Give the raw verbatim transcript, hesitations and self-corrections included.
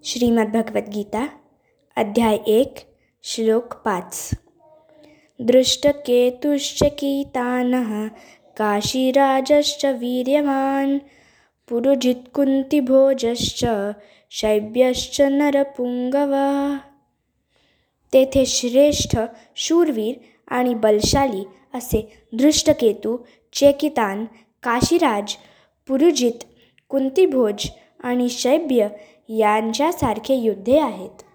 श्रीमद्भगवद्गीता अध्याय एक श्लोक पाच. दृष्टकेतुश्च कीतानः काशीराजश्च वीर्यवान् पुरुजित्कुन्तिभोजश्च शैब्यश्च नरपुंगवः. तेथे श्रेष्ठ शूरवीर आणि बलशाली असे दृष्टकेतू, चेकितान, काशीराज, पुरुजित, कुंतीभोज आणि शैब्य यांच्यासारखे योद्धे आहेत.